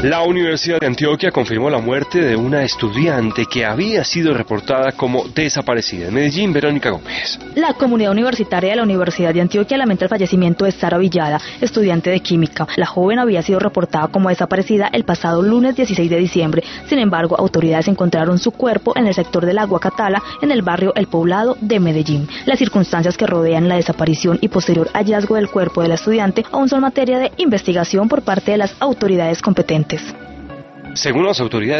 La Universidad de Antioquia confirmó la muerte de una estudiante que había sido reportada como desaparecida. En Medellín, Verónica Gómez. La comunidad universitaria de la Universidad de Antioquia lamenta el fallecimiento de Sara Villada, estudiante de química. La joven había sido reportada como desaparecida el pasado lunes 16 de diciembre. Sin embargo, autoridades encontraron su cuerpo en el sector del Agua Catala, en el barrio El Poblado de Medellín. Las circunstancias que rodean la desaparición y posterior hallazgo del cuerpo de la estudiante aún son materia de investigación por parte de las autoridades competentes. Según las autoridades